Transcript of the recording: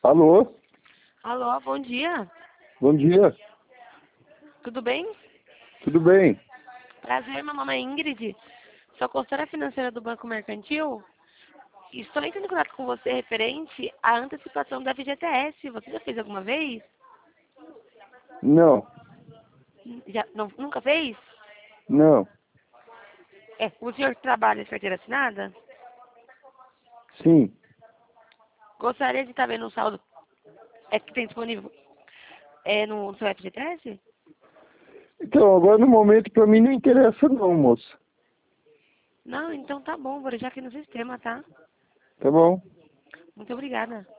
Alô? Alô, bom dia. Bom dia. Tudo bem? Tudo bem? Prazer, meu nome é Ingrid. Sou consultora financeira do Banco Mercantil. E estou entrando em contato com você referente à antecipação da FGTS. Você já fez alguma vez? Não. Nunca fez? Não. O senhor trabalha de carteira assinada? Sim. Gostaria de estar vendo o saldo que tem disponível no seu FGTS? Então, agora no momento pra mim não interessa não, moço. Não, então tá bom, vou deixar aqui no sistema, tá? Tá bom? Muito obrigada.